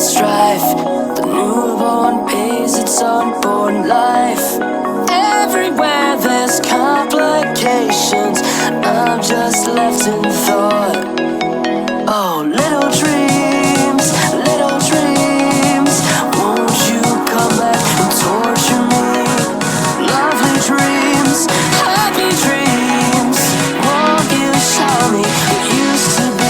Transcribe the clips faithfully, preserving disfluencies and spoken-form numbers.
strife. The newborn pays its unborn life. Everywhere there's complications, I'm just left in thought. Oh, little dreams, little dreams, won't you come back and torture me? Lovely dreams, happy dreams, won't you show me what used to be?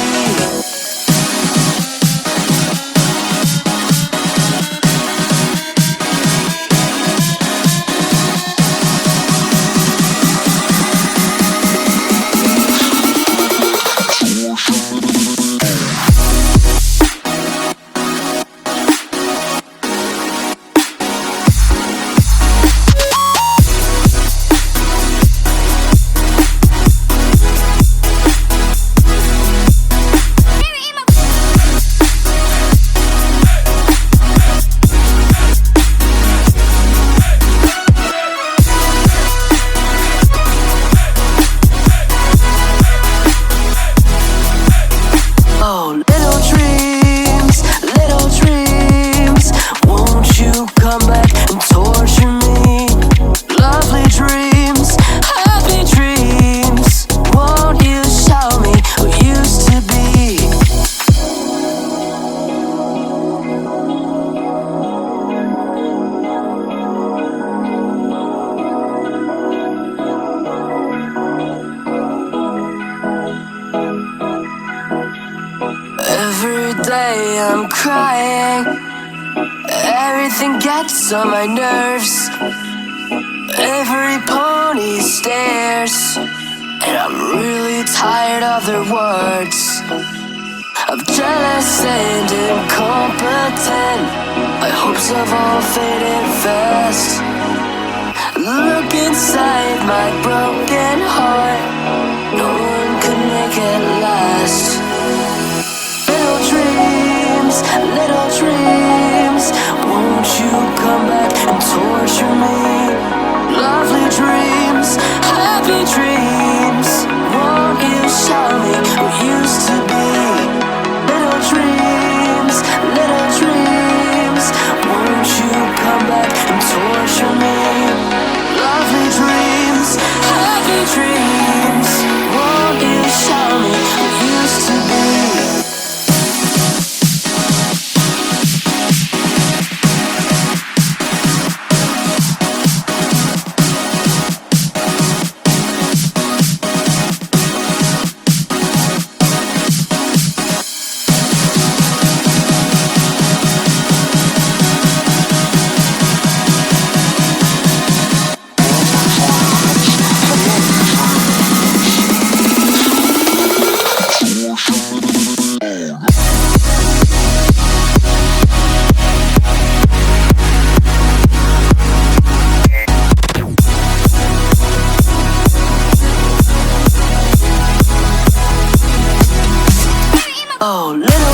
Every day I'm crying, everything gets on my nerves. Every pony stares, and I'm really tired of their words. I'm jealous and incompetent, my hopes have all faded fast. Look inside my broken heart, no one could make it last. Little dreams, little dreams, won't you come back and torture me? Lovely dreams, happy dreams, won't you show me what used to be? Little dreams, little dreams, won't you come back and torture me? Lovely dreams, happy dreams, won't you show me what used to be? Oh, little